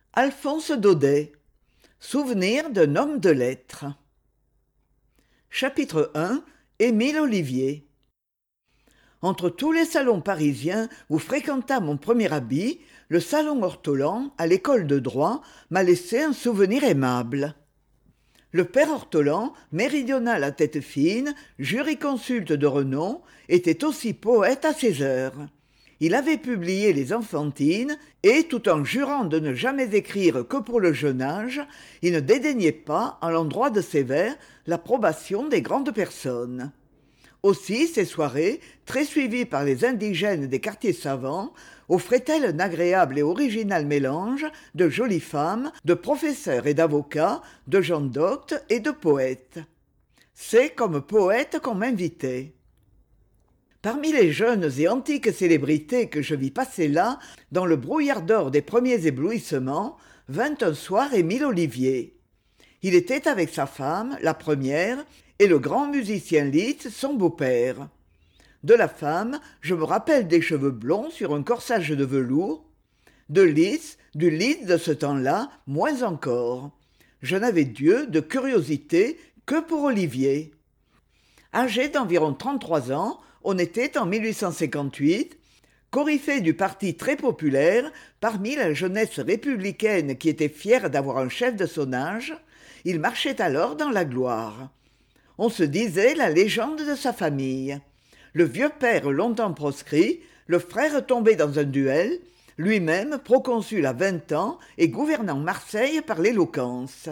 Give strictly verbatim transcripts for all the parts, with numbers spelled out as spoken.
Alphonse Daudet. Souvenir d'un homme de lettres. Chapitre un. Émile Ollivier. Entre tous les salons parisiens où fréquenta mon premier habit, le salon Ortolan, à l'école de droit, m'a laissé un souvenir aimable. Le père Ortolan, méridional à tête fine, jurisconsulte de renom, était aussi poète à ses heures. Il avait publié les Enfantines et, tout en jurant de ne jamais écrire que pour le jeune âge, il ne dédaignait pas, à l'endroit de ses vers, l'approbation des grandes personnes. Aussi, ces soirées, très suivies par les indigènes des quartiers savants, offraient-elles un agréable et original mélange de jolies femmes, de professeurs et d'avocats, de gens doctes et de poètes. C'est comme poète qu'on m'invitait. Parmi les jeunes et antiques célébrités que je vis passer là, dans le brouillard d'or des premiers éblouissements, vint un soir Émile Ollivier. Il était avec sa femme, la première, et le grand musicien Liszt, son beau-père. De la femme, je me rappelle des cheveux blonds sur un corsage de velours. De Liszt, du Liszt de ce temps-là, moins encore. Je n'avais d'yeux, de curiosité, que pour Ollivier. Âgé d'environ trente-trois ans, on était en mille huit cent cinquante-huit, coryphée du parti très populaire, parmi la jeunesse républicaine qui était fière d'avoir un chef de son âge, il marchait alors dans la gloire. On se disait la légende de sa famille. Le vieux père longtemps proscrit, le frère tombé dans un duel, lui-même proconsul à vingt ans et gouvernant Marseille par l'éloquence.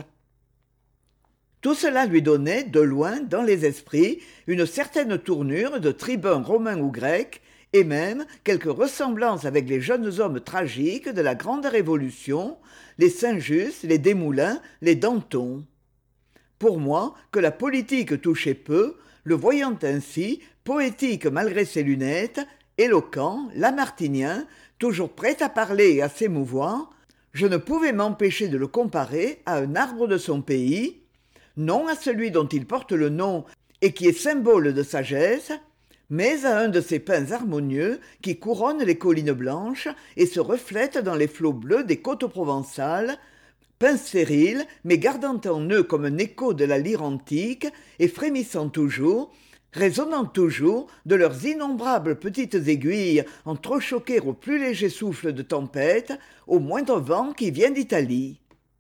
Tout cela lui donnait, de loin, dans les esprits, une certaine tournure de tribun romain ou grec, et même quelques ressemblances avec les jeunes hommes tragiques de la Grande Révolution, les Saint-Just, les Desmoulins, les Danton. Pour moi, que la politique touchait peu, le voyant ainsi, poétique malgré ses lunettes, éloquent, lamartinien, toujours prêt à parler et à s'émouvoir, je ne pouvais m'empêcher de le comparer à un arbre de son pays, non à celui dont il porte le nom et qui est symbole de sagesse, mais à un de ces pins harmonieux qui couronnent les collines blanches et se reflètent dans les flots bleus des côtes provençales, pins stériles, mais gardant en eux comme un écho de la lyre antique et frémissant toujours, résonnant toujours de leurs innombrables petites aiguilles entrechoquées au plus léger souffle de tempête, au moindre vent qui vient d'Italie.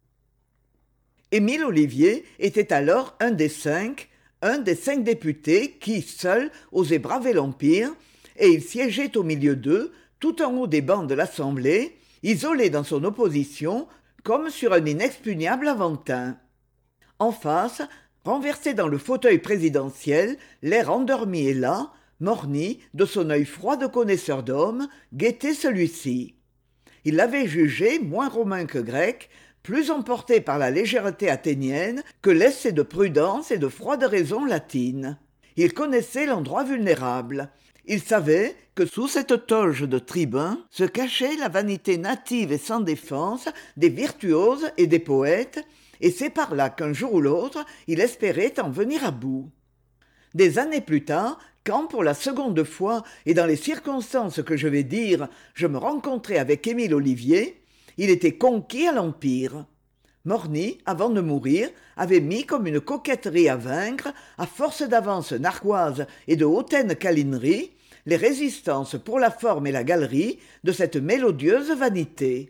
Émile Ollivier était alors un des cinq, un des cinq députés qui, seuls, osaient braver l'Empire, et il siégeait au milieu d'eux, tout en haut des bancs de l'Assemblée, isolé dans son opposition, comme sur un inexpugnable Aventin. En face, renversé dans le fauteuil présidentiel, l'air endormi et las, Morny, de son œil froid de connaisseur d'hommes, guettait celui-ci. Il l'avait jugé moins romain que grec, plus emporté par la légèreté athénienne que laissé de prudence et de froide raison latine. Il connaissait l'endroit vulnérable. Il savait que sous cette toge de tribun se cachait la vanité native et sans défense des virtuoses et des poètes, et c'est par là qu'un jour ou l'autre il espérait en venir à bout. Des années plus tard, quand pour la seconde fois et dans les circonstances que je vais dire, je me rencontrai avec Émile Ollivier, il était conquis à l'Empire. Morny, avant de mourir, avait mis comme une coquetterie à vaincre, à force d'avances narquoises et de hautaines câlineries, les résistances pour la forme et la galerie de cette mélodieuse vanité.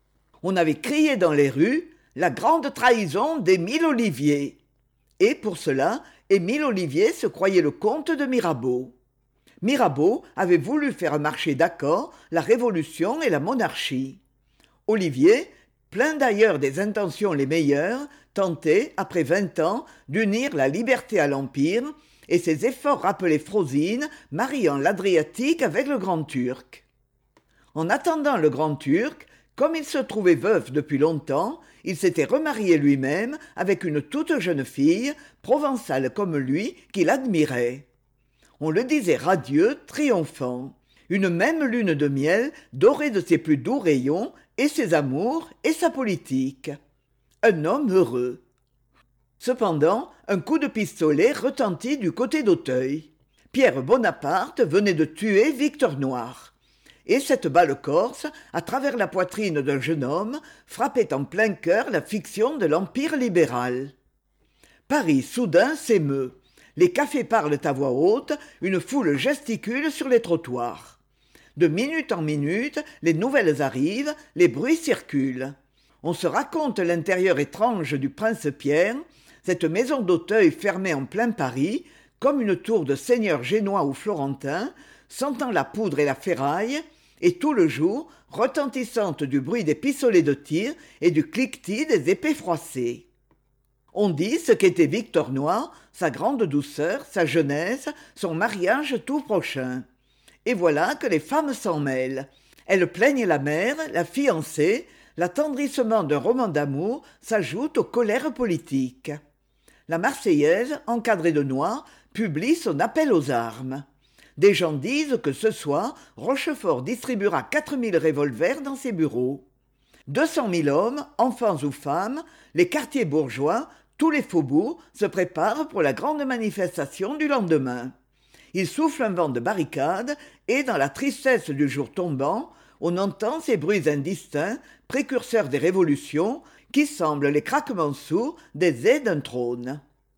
On avait crié dans les rues « La grande trahison d'Émile Ollivier !» Et pour cela, Émile Ollivier se croyait le comte de Mirabeau. Mirabeau avait voulu faire marcher d'accord la Révolution et la monarchie. Ollivier, plein d'ailleurs des intentions les meilleures, tentait, après vingt ans, d'unir la liberté à l'Empire, et ses efforts rappelaient Frosine, mariant l'Adriatique avec le Grand Turc. En attendant le Grand Turc, comme il se trouvait veuf depuis longtemps, il s'était remarié lui-même avec une toute jeune fille, provençale comme lui, qu'il admirait. On le disait radieux, triomphant. Une même lune de miel dorait de ses plus doux rayons et ses amours et sa politique. Un homme heureux. Cependant, un coup de pistolet retentit du côté d'Auteuil. Pierre Bonaparte venait de tuer Victor Noir. et cette balle corse, à travers la poitrine d'un jeune homme, frappait en plein cœur la fiction de l'empire libéral. Paris soudain s'émeut. Les cafés parlent à voix haute, une foule gesticule sur les trottoirs. De minute en minute, les nouvelles arrivent, les bruits circulent. On se raconte l'intérieur étrange du Prince Pierre, cette maison d'Auteuil fermée en plein Paris, comme une tour de seigneur génois ou florentin, sentant la poudre et la ferraille, et tout le jour retentissante du bruit des pistolets de tir et du cliquetis des épées froissées. On dit ce qu'était Victor Noir, sa grande douceur, sa jeunesse, son mariage tout prochain. Et voilà que les femmes s'en mêlent. Elles plaignent la mère, la fiancée, l'attendrissement d'un roman d'amour s'ajoute aux colères politiques. La Marseillaise, encadrée de noir, publie son appel aux armes. Des gens disent que ce soir, Rochefort distribuera quatre mille revolvers dans ses bureaux. Deux cent mille hommes, enfants ou femmes, les quartiers bourgeois, tous les faubourgs se préparent pour la grande manifestation du lendemain. Il souffle un vent de barricades et, dans la tristesse du jour tombant, on entend ces bruits indistincts, précurseurs des révolutions, qui semblent les craquements sourds des ais d'un trône.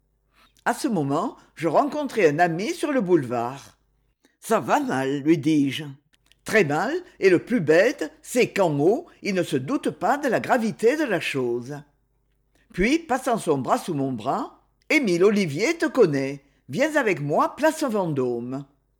À ce moment, je rencontrai un ami sur le boulevard. « Ça va mal, lui dis-je. »« Très mal, et le plus bête, c'est qu'en haut, il ne se doute pas de la gravité de la chose. » Puis, passant son bras sous mon bras, « Émile Ollivier te connaît. Viens avec moi, place Vendôme. »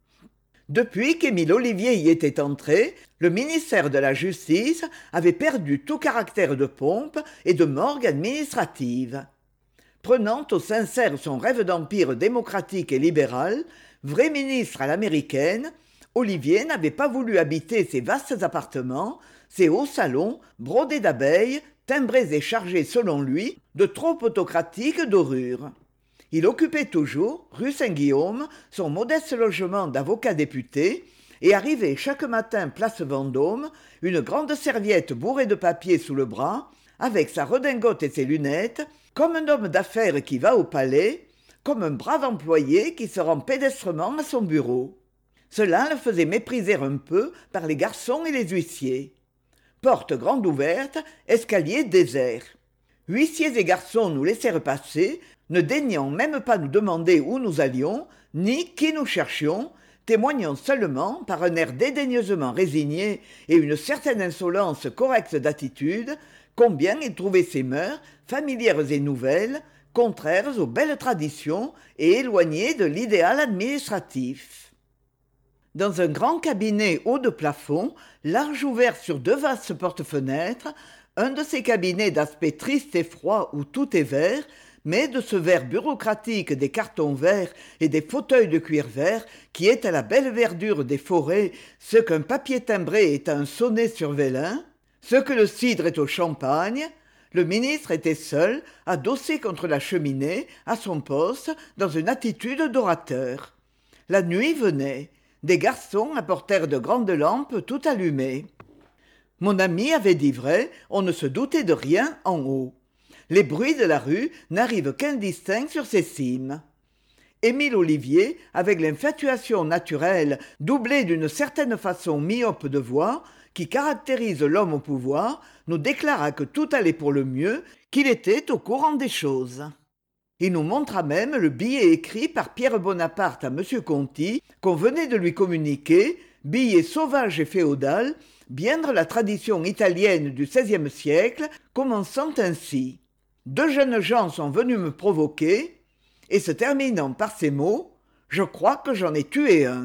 Depuis qu'Émile Ollivier y était entré, le ministère de la Justice avait perdu tout caractère de pompe et de morgue administrative. Prenant au sincère son rêve d'empire démocratique et libéral, vrai ministre à l'américaine, Ollivier n'avait pas voulu habiter ces vastes appartements, ces hauts salons, brodés d'abeilles, timbrés et chargés selon lui de trop autocratiques dorures. Il occupait toujours, rue Saint-Guillaume, son modeste logement d'avocat député, et arrivait chaque matin place Vendôme, une grande serviette bourrée de papier sous le bras, avec sa redingote et ses lunettes, comme un homme d'affaires qui va au palais, comme un brave employé qui se rend pédestrement à son bureau. Cela le faisait mépriser un peu par les garçons et les huissiers. Porte grande ouverte, escalier désert. Huissiers et garçons nous laissèrent passer, ne daignant même pas nous demander où nous allions, ni qui nous cherchions, témoignant seulement, par un air dédaigneusement résigné et une certaine insolence correcte d'attitude, combien ils trouvaient ces mœurs, familières et nouvelles, contraires aux belles traditions et éloignées de l'idéal administratif. Dans un grand cabinet haut de plafond, large ouvert sur deux vastes porte-fenêtres, un de ces cabinets d'aspect triste et froid où tout est vert, mais de ce vert bureaucratique des cartons verts et des fauteuils de cuir vert qui est à la belle verdure des forêts ce qu'un papier timbré est à un sonnet sur vélin, ce que le cidre est au champagne, le ministre était seul, adossé contre la cheminée, à son poste, dans une attitude d'orateur. La nuit venait. Des garçons apportèrent de grandes lampes tout allumées. Mon ami avait dit vrai, on ne se doutait de rien en haut. Les bruits de la rue n'arrivent qu'indistincts sur ces cimes. Émile Ollivier, avec l'infatuation naturelle doublée d'une certaine façon myope de voir, qui caractérise l'homme au pouvoir, nous déclara que tout allait pour le mieux, qu'il était au courant des choses. Il nous montra même le billet écrit par Pierre Bonaparte à M. Conti, qu'on venait de lui communiquer, billet sauvage et féodal, bien de la tradition italienne du seizième siècle, commençant ainsi. Deux jeunes gens sont venus me provoquer, et se terminant par ces mots, « Je crois que j'en ai tué un ».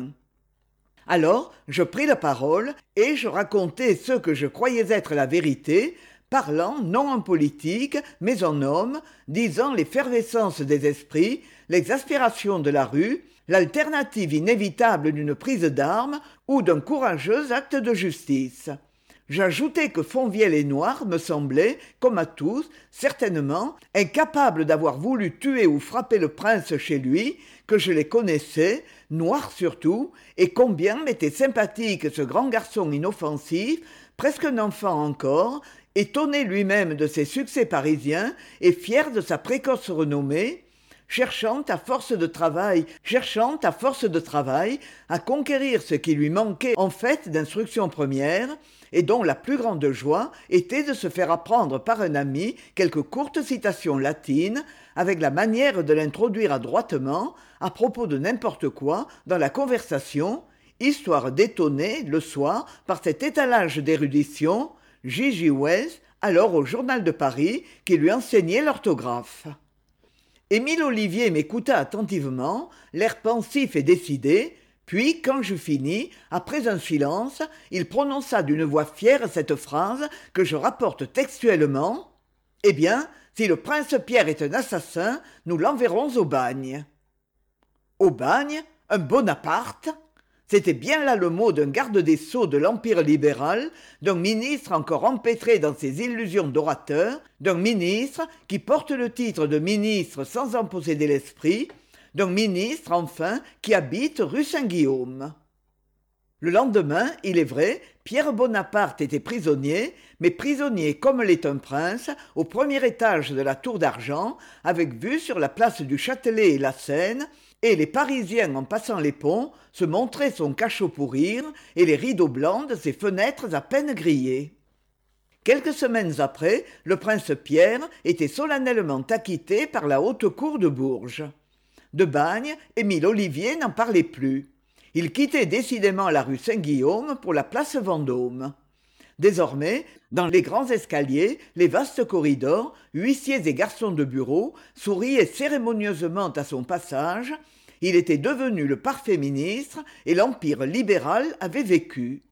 Alors, je pris la parole, et je racontai ce que je croyais être la vérité, parlant non en politique, mais en homme, disant l'effervescence des esprits, l'exaspération de la rue, l'alternative inévitable d'une prise d'armes ou d'un courageux acte de justice. J'ajoutai que Fonvielle et Noir me semblaient, comme à tous, certainement, incapables d'avoir voulu tuer ou frapper le prince chez lui, que je les connaissais, Noir surtout, et combien m'était sympathique ce grand garçon inoffensif, presque un enfant encore, étonné lui-même de ses succès parisiens et fier de sa précoce renommée, cherchant à force de travail, cherchant à force de travail à conquérir ce qui lui manquait en fait d'instruction première, et dont la plus grande joie était de se faire apprendre par un ami quelques courtes citations latines, avec la manière de l'introduire adroitement, à propos de n'importe quoi, dans la conversation, histoire d'étonner, le soir, par cet étalage d'érudition, J J Wells, alors au Journal de Paris, qui lui enseignait l'orthographe. Émile Ollivier m'écouta attentivement, l'air pensif et décidé, puis, quand j'eus fini, après un silence, il prononça d'une voix fière cette phrase que je rapporte textuellement. « Eh bien, si le prince Pierre est un assassin, nous l'enverrons au bagne. » Au bagne? Un Bonaparte? C'était bien là le mot d'un garde des sceaux de l'Empire libéral, d'un ministre encore empêtré dans ses illusions d'orateur, d'un ministre qui porte le titre de ministre sans en posséder l'esprit, d'un ministre, enfin, qui habite rue Saint-Guillaume. Le lendemain, il est vrai, Pierre Bonaparte était prisonnier, mais prisonnier comme l'est un prince, au premier étage de la Tour d'Argent, avec vue sur la place du Châtelet et la Seine, et les Parisiens, en passant les ponts, se montraient son cachot pour rire, et les rideaux blancs de ses fenêtres à peine grillés. Quelques semaines après, le prince Pierre était solennellement acquitté par la haute cour de Bourges. De Bagne, Émile Ollivier n'en parlait plus. Il quittait décidément la rue Saint-Guillaume pour la place Vendôme. Désormais, dans les grands escaliers, les vastes corridors, huissiers et garçons de bureau souriaient cérémonieusement à son passage. Il était devenu le parfait ministre et l'empire libéral avait vécu.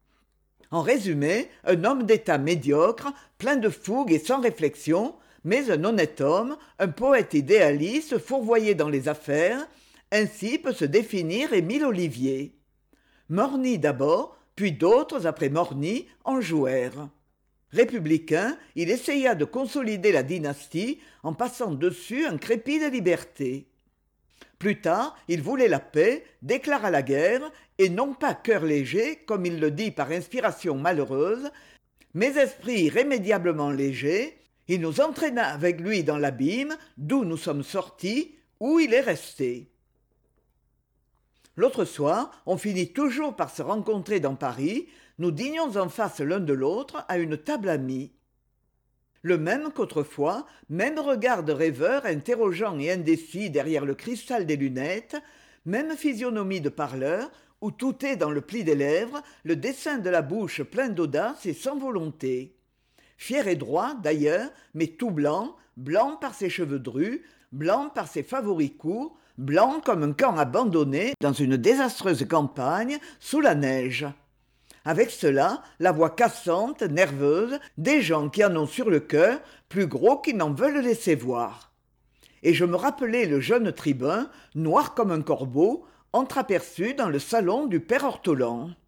En résumé, un homme d'État médiocre, plein de fougue et sans réflexion, mais un honnête homme, un poète idéaliste fourvoyé dans les affaires, ainsi peut se définir Émile Ollivier. Morny d'abord, puis d'autres après Morny en jouèrent. Républicain, il essaya de consolider la dynastie en passant dessus un crépi de liberté. Plus tard, il voulait la paix, déclara la guerre, et non pas cœur léger, comme il le dit par inspiration malheureuse, mais esprit irrémédiablement léger. Il nous entraîna avec lui dans l'abîme, d'où nous sommes sortis, où il est resté. L'autre soir, on finit toujours par se rencontrer dans Paris, nous dînions en face l'un de l'autre à une table amie. Le même qu'autrefois, même regard de rêveur interrogeant et indécis derrière le cristal des lunettes, même physionomie de parleur, où tout est dans le pli des lèvres, le dessin de la bouche plein d'audace et sans volonté. Fier et droit, d'ailleurs, mais tout blanc, blanc par ses cheveux drus, blanc par ses favoris courts, blanc comme un camp abandonné dans une désastreuse campagne, sous la neige. Avec cela, la voix cassante, nerveuse, des gens qui en ont sur le cœur, plus gros qu'ils n'en veulent laisser voir. Et je me rappelais le jeune tribun, noir comme un corbeau, entreaperçu dans le salon du père Ortolan.